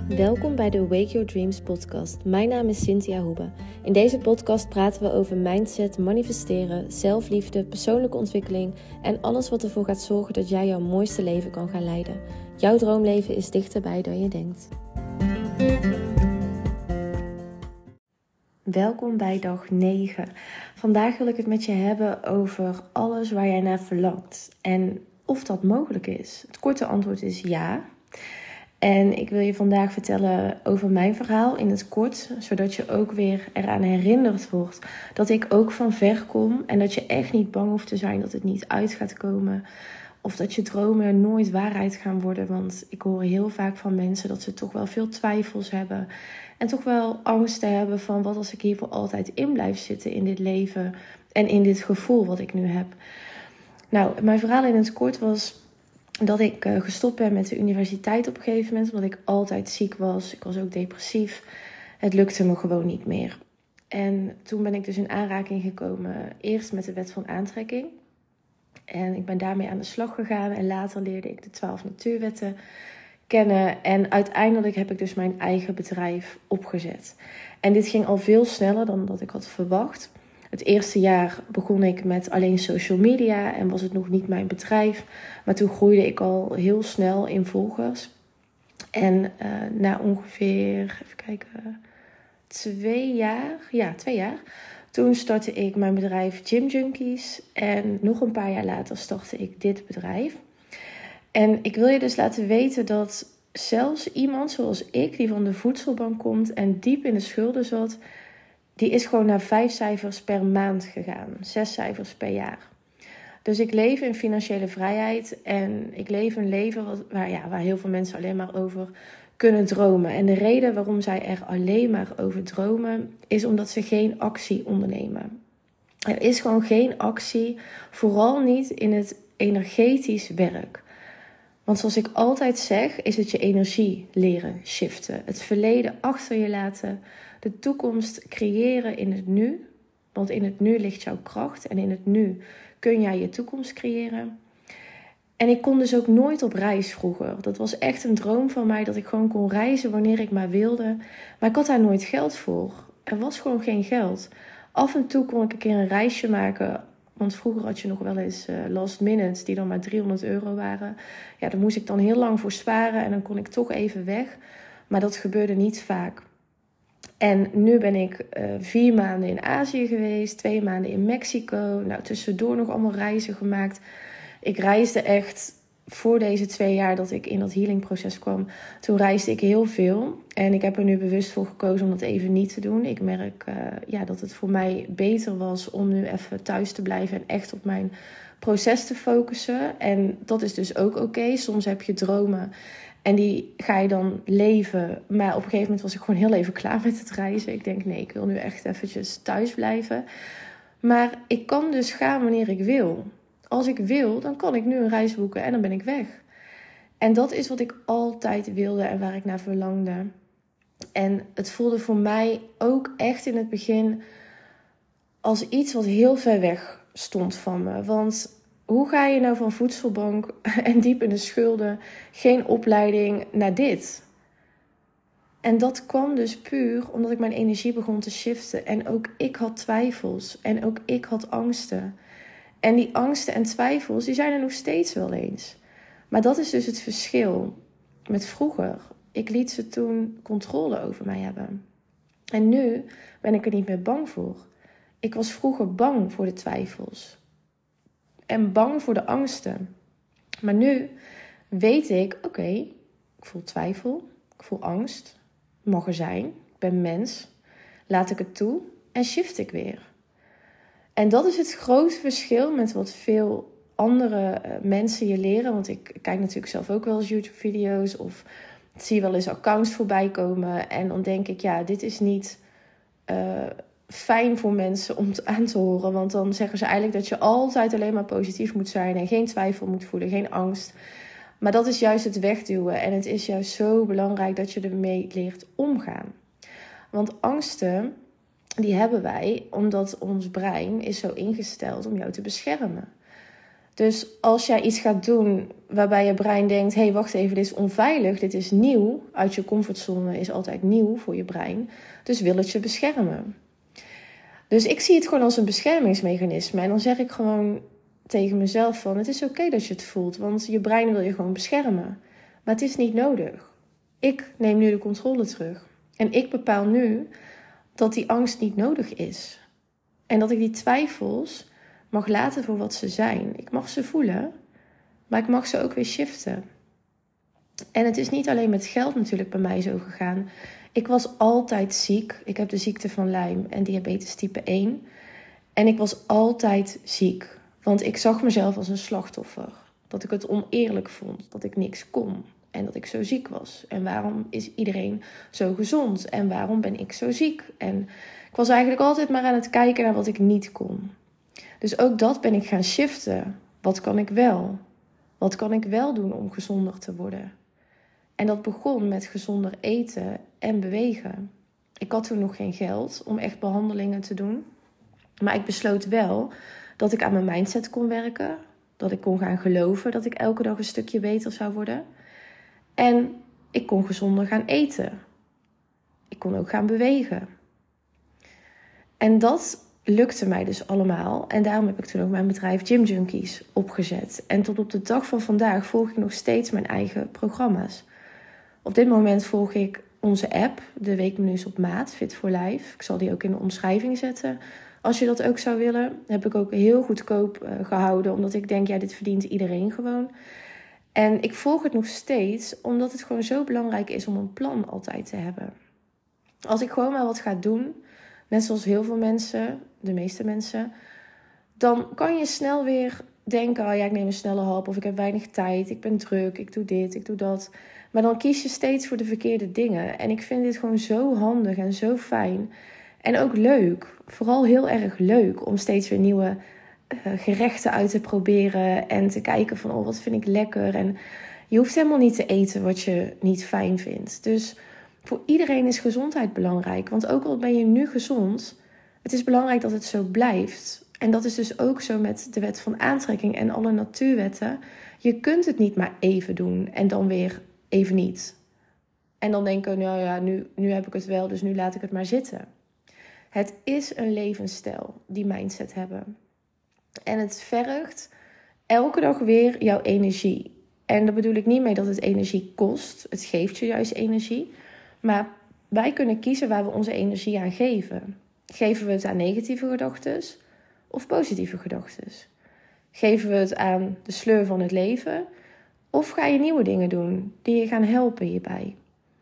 Welkom bij de Wake Your Dreams podcast. Mijn naam is Cynthia Hoebe. In deze podcast praten we over mindset, manifesteren, zelfliefde, persoonlijke ontwikkeling en alles wat ervoor gaat zorgen dat jij jouw mooiste leven kan gaan leiden. Jouw droomleven is dichterbij dan je denkt. Welkom bij dag 9. Vandaag wil ik het met je hebben over alles waar jij naar verlangt en of dat mogelijk is. Het korte antwoord is ja. En ik wil je vandaag vertellen over mijn verhaal in het kort, zodat je ook weer eraan herinnerd wordt dat ik ook van ver kom en dat je echt niet bang hoeft te zijn dat het niet uit gaat komen of dat je dromen nooit waarheid gaan worden. Want ik hoor heel vaak van mensen dat ze toch wel veel twijfels hebben en toch wel angsten hebben van wat als ik hier voor altijd in blijf zitten in dit leven en in dit gevoel wat ik nu heb. Nou, mijn verhaal in het kort was dat ik gestopt ben met de universiteit op een gegeven moment. Omdat ik altijd ziek was. Ik was ook depressief. Het lukte me gewoon niet meer. En toen ben ik dus in aanraking gekomen. Eerst met de wet van aantrekking. En ik ben daarmee aan de slag gegaan. En later leerde ik de 12 natuurwetten kennen. En uiteindelijk heb ik dus mijn eigen bedrijf opgezet. En dit ging al veel sneller dan dat ik had verwacht. Het eerste jaar begon ik met alleen social media en was het nog niet mijn bedrijf. Maar toen groeide ik al heel snel in volgers. En na ongeveer, even kijken, 2 jaar. Toen startte ik mijn bedrijf Gym Junkies. En nog een paar jaar later startte ik dit bedrijf. En ik wil je dus laten weten dat zelfs iemand zoals ik, die van de voedselbank komt en diep in de schulden zat, die is gewoon naar 5 cijfers per maand gegaan. 6 cijfers per jaar. Dus ik leef in financiële vrijheid. En ik leef een leven waar heel veel mensen alleen maar over kunnen dromen. En de reden waarom zij er alleen maar over dromen is omdat ze geen actie ondernemen. Er is gewoon geen actie. Vooral niet in het energetisch werk. Want zoals ik altijd zeg, is het je energie leren shiften. Het verleden achter je laten. De toekomst creëren in het nu. Want in het nu ligt jouw kracht. En in het nu kun jij je toekomst creëren. En ik kon dus ook nooit op reis vroeger. Dat was echt een droom van mij. Dat ik gewoon kon reizen wanneer ik maar wilde. Maar ik had daar nooit geld voor. Er was gewoon geen geld. Af en toe kon ik een keer een reisje maken. Want vroeger had je nog wel eens last minutes die dan maar €300 waren. Ja, daar moest ik dan heel lang voor sparen. En dan kon ik toch even weg. Maar dat gebeurde niet vaak. En nu ben ik 4 maanden in Azië geweest, 2 maanden in Mexico. Nou, tussendoor nog allemaal reizen gemaakt. Ik reisde echt voor deze 2 jaar dat ik in dat healingproces kwam. Toen reisde ik heel veel. En ik heb er nu bewust voor gekozen om dat even niet te doen. Ik merk dat het voor mij beter was om nu even thuis te blijven en echt op mijn proces te focussen. En dat is dus ook oké. Soms heb je dromen en die ga je dan leven. Maar op een gegeven moment was ik gewoon heel even klaar met het reizen. Ik denk, nee, ik wil nu echt eventjes thuis blijven. Maar ik kan dus gaan wanneer ik wil. Als ik wil, dan kan ik nu een reis boeken en dan ben ik weg. En dat is wat ik altijd wilde en waar ik naar verlangde. En het voelde voor mij ook echt in het begin als iets wat heel ver weg stond van me. Want hoe ga je nou van voedselbank en diep in de schulden, geen opleiding, naar dit? En dat kwam dus puur omdat ik mijn energie begon te shiften. En ook ik had twijfels en ook ik had angsten. En die angsten en twijfels, die zijn er nog steeds wel eens. Maar dat is dus het verschil met vroeger. Ik liet ze toen controle over mij hebben. En nu ben ik er niet meer bang voor. Ik was vroeger bang voor de twijfels. En bang voor de angsten. Maar nu weet ik, oké, ik voel twijfel, ik voel angst. Mag er zijn, ik ben mens. Laat ik het toe en shift ik weer. En dat is het grote verschil met wat veel andere mensen je leren. Want ik kijk natuurlijk zelf ook wel eens YouTube-video's of zie wel eens accounts voorbij komen. En dan denk ik, ja, dit is niet fijn voor mensen om aan te horen. Want dan zeggen ze eigenlijk dat je altijd alleen maar positief moet zijn en geen twijfel moet voelen, geen angst. Maar dat is juist het wegduwen. En het is juist zo belangrijk dat je ermee leert omgaan. Want angsten, die hebben wij omdat ons brein is zo ingesteld om jou te beschermen. Dus als jij iets gaat doen waarbij je brein denkt, hé, wacht even, dit is onveilig, dit is nieuw. Uit je comfortzone is altijd nieuw voor je brein. Dus wil het je beschermen. Dus ik zie het gewoon als een beschermingsmechanisme. En dan zeg ik gewoon tegen mezelf van, het is oké dat je het voelt, want je brein wil je gewoon beschermen. Maar het is niet nodig. Ik neem nu de controle terug. En ik bepaal nu dat die angst niet nodig is. En dat ik die twijfels mag laten voor wat ze zijn. Ik mag ze voelen, maar ik mag ze ook weer shiften. En het is niet alleen met geld natuurlijk bij mij zo gegaan. Ik was altijd ziek. Ik heb de ziekte van Lyme en diabetes type 1. En ik was altijd ziek. Want ik zag mezelf als een slachtoffer. Dat ik het oneerlijk vond. Dat ik niks kon. En dat ik zo ziek was. En waarom is iedereen zo gezond? En waarom ben ik zo ziek? En ik was eigenlijk altijd maar aan het kijken naar wat ik niet kon. Dus ook dat ben ik gaan shiften. Wat kan ik wel? Wat kan ik wel doen om gezonder te worden? En dat begon met gezonder eten en bewegen. Ik had toen nog geen geld om echt behandelingen te doen. Maar ik besloot wel dat ik aan mijn mindset kon werken. Dat ik kon gaan geloven dat ik elke dag een stukje beter zou worden. En ik kon gezonder gaan eten. Ik kon ook gaan bewegen. En dat lukte mij dus allemaal. En daarom heb ik toen ook mijn bedrijf Gym Junkies opgezet. En tot op de dag van vandaag volg ik nog steeds mijn eigen programma's. Op dit moment volg ik onze app, de Weekmenu's op maat, Fit for Life. Ik zal die ook in de omschrijving zetten. Als je dat ook zou willen, heb ik ook heel goedkoop gehouden. Omdat ik denk, ja, dit verdient iedereen gewoon. En ik volg het nog steeds, omdat het gewoon zo belangrijk is om een plan altijd te hebben. Als ik gewoon maar wat ga doen, net zoals heel veel mensen, de meeste mensen, dan kan je snel weer denken, oh ja, ik neem een snelle hap of ik heb weinig tijd, ik ben druk, ik doe dit, ik doe dat. Maar dan kies je steeds voor de verkeerde dingen. En ik vind dit gewoon zo handig en zo fijn. En ook leuk, vooral heel erg leuk om steeds weer nieuwe gerechten uit te proberen en te kijken van, oh, wat vind ik lekker. En je hoeft helemaal niet te eten wat je niet fijn vindt. Dus voor iedereen is gezondheid belangrijk. Want ook al ben je nu gezond, het is belangrijk dat het zo blijft. En dat is dus ook zo met de wet van aantrekking en alle natuurwetten. Je kunt het niet maar even doen en dan weer even niet. En dan denken, nou ja, nu heb ik het wel, dus nu laat ik het maar zitten. Het is een levensstijl, die mindset hebben. En het vergt elke dag weer jouw energie. En daar bedoel ik niet mee dat het energie kost. Het geeft je juist energie. Maar wij kunnen kiezen waar we onze energie aan geven. Geven we het aan negatieve gedachten of positieve gedachten? Geven we het aan de sleur van het leven? Of ga je nieuwe dingen doen die je gaan helpen hierbij?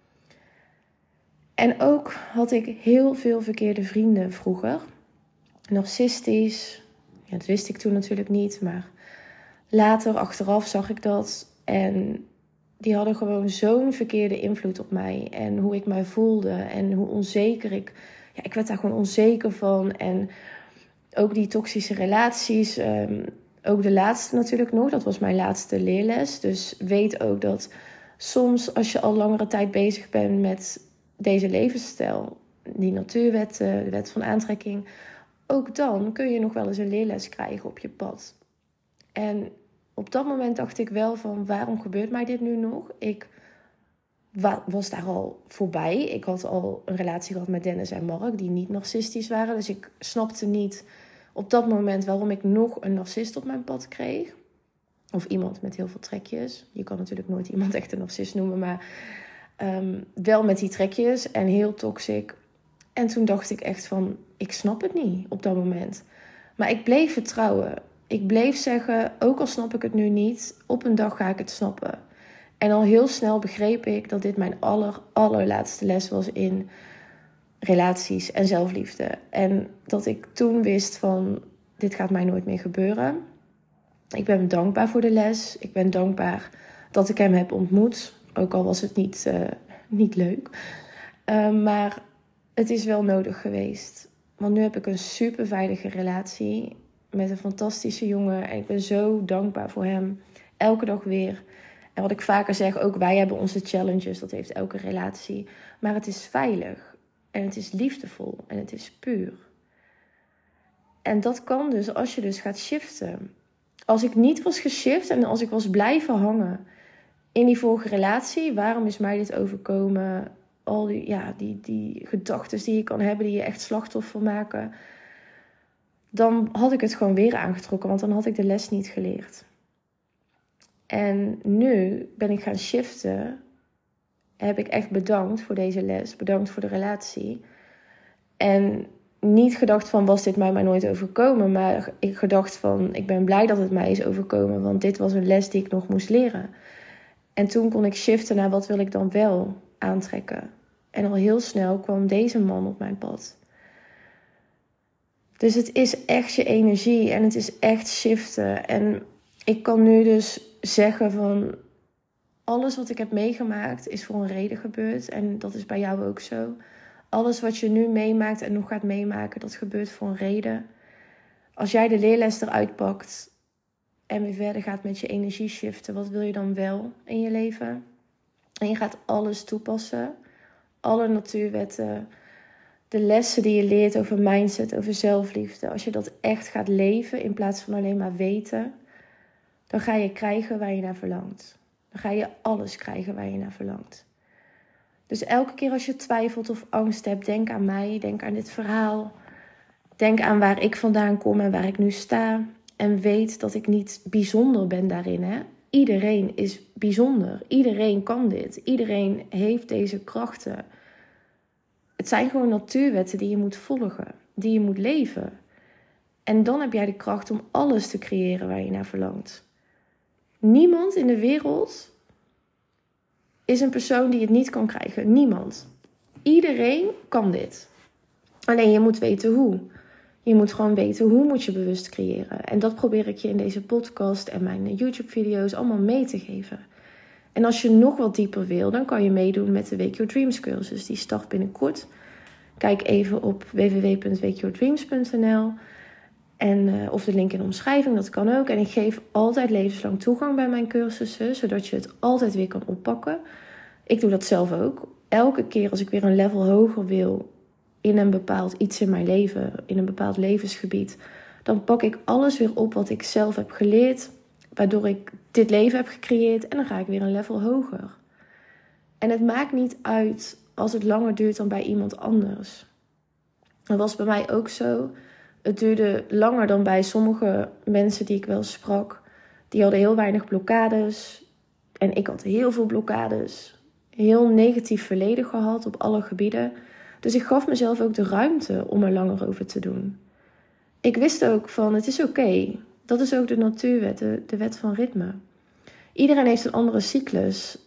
En ook had ik heel veel verkeerde vrienden vroeger. Narcistisch. Ja, dat wist ik toen natuurlijk niet. Maar later, achteraf, zag ik dat. En die hadden gewoon zo'n verkeerde invloed op mij. En hoe ik mij voelde. En hoe onzeker ik... Ja, ik werd daar gewoon onzeker van. En ook die toxische relaties. Ook de laatste natuurlijk nog. Dat was mijn laatste leerles. Dus weet ook dat soms als je al langere tijd bezig bent met deze levensstijl, die natuurwetten, de wet van aantrekking, ook dan kun je nog wel eens een leerles krijgen op je pad. En op dat moment dacht ik wel van, waarom gebeurt mij dit nu nog? Ik was daar al voorbij. Ik had al een relatie gehad met Dennis en Mark, die niet narcistisch waren. Dus ik snapte niet op dat moment waarom ik nog een narcist op mijn pad kreeg. Of iemand met heel veel trekjes. Je kan natuurlijk nooit iemand echt een narcist noemen, maar wel met die trekjes en heel toxic. En toen dacht ik echt van, ik snap het niet op dat moment. Maar ik bleef vertrouwen. Ik bleef zeggen, ook al snap ik het nu niet, op een dag ga ik het snappen. En al heel snel begreep ik dat dit mijn allerlaatste les was in relaties en zelfliefde. En dat ik toen wist van, dit gaat mij nooit meer gebeuren. Ik ben dankbaar voor de les. Ik ben dankbaar dat ik hem heb ontmoet. Ook al was het niet leuk. Maar het is wel nodig geweest. Want nu heb ik een super veilige relatie met een fantastische jongen. En ik ben zo dankbaar voor hem. Elke dag weer. En wat ik vaker zeg, ook wij hebben onze challenges. Dat heeft elke relatie. Maar het is veilig. En het is liefdevol. En het is puur. En dat kan dus als je dus gaat shiften. als ik niet was geshift en als ik was blijven hangen in die vorige relatie, waarom is mij dit overkomen? Al die gedachten die je kan hebben, die je echt slachtoffer maken. Dan had ik het gewoon weer aangetrokken, want dan had ik de les niet geleerd. En nu ben ik gaan shiften. Heb ik echt bedankt voor deze les. Bedankt voor de relatie. En niet gedacht van, was dit mij maar nooit overkomen. Maar ik gedacht van, ik ben blij dat het mij is overkomen. Want dit was een les die ik nog moest leren. En toen kon ik shiften naar, wat wil ik dan wel aantrekken. En al heel snel kwam deze man op mijn pad. Dus het is echt je energie. En het is echt shiften. En ik kan nu dus zeggen van, alles wat ik heb meegemaakt is voor een reden gebeurd. En dat is bij jou ook zo. Alles wat je nu meemaakt en nog gaat meemaken, dat gebeurt voor een reden. Als jij de leerles eruit pakt en weer verder gaat met je energie shiften, wat wil je dan wel in je leven? En je gaat alles toepassen. Alle natuurwetten, de lessen die je leert over mindset, over zelfliefde. Als je dat echt gaat leven in plaats van alleen maar weten, dan ga je krijgen waar je naar verlangt. Dan ga je alles krijgen waar je naar verlangt. Dus elke keer als je twijfelt of angst hebt, denk aan mij, denk aan dit verhaal. Denk aan waar ik vandaan kom en waar ik nu sta. En weet dat ik niet bijzonder ben daarin. Hè? Iedereen is bijzonder. Iedereen kan dit. Iedereen heeft deze krachten. Het zijn gewoon natuurwetten die je moet volgen. Die je moet leven. En dan heb jij de kracht om alles te creëren waar je naar verlangt. Niemand in de wereld is een persoon die het niet kan krijgen. Niemand. Iedereen kan dit. Alleen je moet weten hoe. Je moet gewoon weten hoe moet je bewust creëren. En dat probeer ik je in deze podcast en mijn YouTube-video's allemaal mee te geven. En als je nog wat dieper wil, dan kan je meedoen met de Wake Your Dreams cursus. Die start binnenkort. Kijk even op www.wakeyourdreams.nl of de link in de omschrijving, dat kan ook. En ik geef altijd levenslang toegang bij mijn cursussen, zodat je het altijd weer kan oppakken. Ik doe dat zelf ook. Elke keer als ik weer een level hoger wil in een bepaald iets in mijn leven, in een bepaald levensgebied, dan pak ik alles weer op wat ik zelf heb geleerd, waardoor ik dit leven heb gecreëerd en dan ga ik weer een level hoger. En het maakt niet uit als het langer duurt dan bij iemand anders. Dat was bij mij ook zo. Het duurde langer dan bij sommige mensen die ik wel sprak. Die hadden heel weinig blokkades. En ik had heel veel blokkades. Heel negatief verleden gehad op alle gebieden. Dus ik gaf mezelf ook de ruimte om er langer over te doen. Ik wist ook van, het is oké. Dat is ook de natuurwet, de wet van ritme. Iedereen heeft een andere cyclus.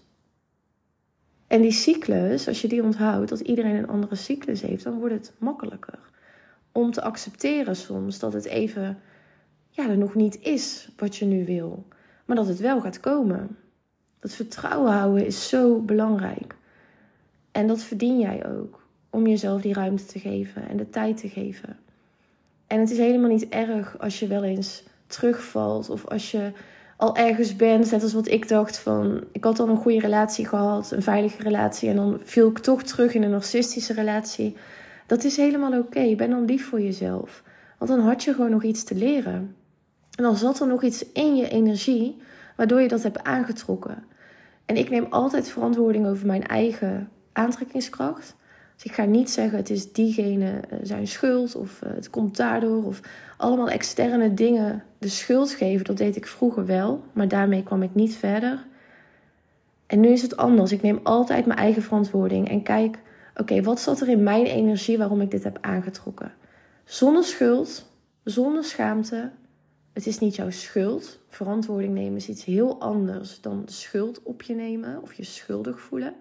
En die cyclus, als je die onthoudt, dat iedereen een andere cyclus heeft, dan wordt het makkelijker. Om te accepteren soms dat het even er nog niet is wat je nu wil. Maar dat het wel gaat komen. Dat vertrouwen houden is zo belangrijk. En dat verdien jij ook. Om jezelf die ruimte te geven en de tijd te geven. En het is helemaal niet erg als je wel eens terugvalt. Of als je al ergens bent. Net als wat ik dacht van, ik had al een goede relatie gehad. Een veilige relatie. En dan viel ik toch terug in een narcistische relatie. Dat is helemaal oké. Ben dan lief voor jezelf. Want dan had je gewoon nog iets te leren. En dan zat er nog iets in je energie, waardoor je dat hebt aangetrokken. En ik neem altijd verantwoording over mijn eigen aantrekkingskracht. Dus ik ga niet zeggen, het is diegene zijn schuld, of het komt daardoor, of allemaal externe dingen de schuld geven. Dat deed ik vroeger wel, maar daarmee kwam ik niet verder. En nu is het anders. Ik neem altijd mijn eigen verantwoording en kijk, oké, wat zat er in mijn energie waarom ik dit heb aangetrokken? Zonder schuld, zonder schaamte. Het is niet jouw schuld. Verantwoording nemen is iets heel anders dan de schuld op je nemen of je schuldig voelen.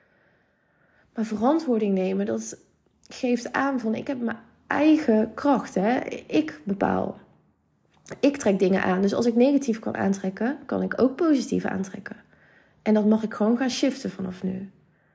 Maar verantwoording nemen, dat geeft aan van, ik heb mijn eigen kracht. Hè? Ik bepaal. Ik trek dingen aan. Dus als ik negatief kan aantrekken, kan ik ook positief aantrekken. En dat mag ik gewoon gaan shiften vanaf nu.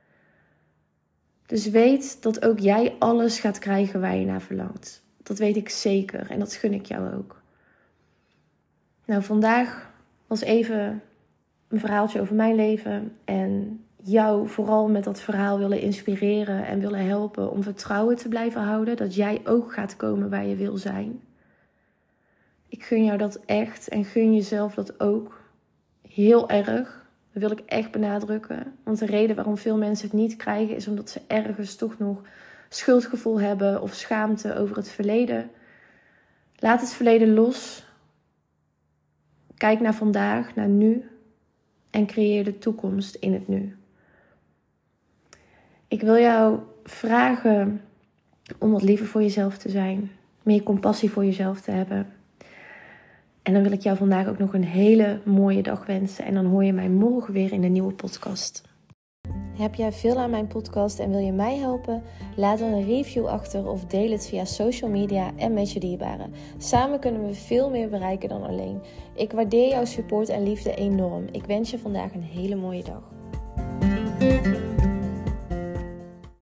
Dus weet dat ook jij alles gaat krijgen waar je naar verlangt. Dat weet ik zeker en dat gun ik jou ook. Nou, vandaag was even een verhaaltje over mijn leven. En jou vooral met dat verhaal willen inspireren en willen helpen om vertrouwen te blijven houden. Dat jij ook gaat komen waar je wil zijn. Ik gun jou dat echt en gun jezelf dat ook heel erg. Dat wil ik echt benadrukken. Want de reden waarom veel mensen het niet krijgen is omdat ze ergens toch nog schuldgevoel hebben of schaamte over het verleden. Laat het verleden los. Kijk naar vandaag, naar nu en creëer de toekomst in het nu. Ik wil jou vragen om wat liever voor jezelf te zijn. Meer compassie voor jezelf te hebben. En dan wil ik jou vandaag ook nog een hele mooie dag wensen. En dan hoor je mij morgen weer in de nieuwe podcast. Heb jij veel aan mijn podcast en wil je mij helpen? Laat dan een review achter of deel het via social media en met je dierbaren. Samen kunnen we veel meer bereiken dan alleen. Ik waardeer jouw support en liefde enorm. Ik wens je vandaag een hele mooie dag.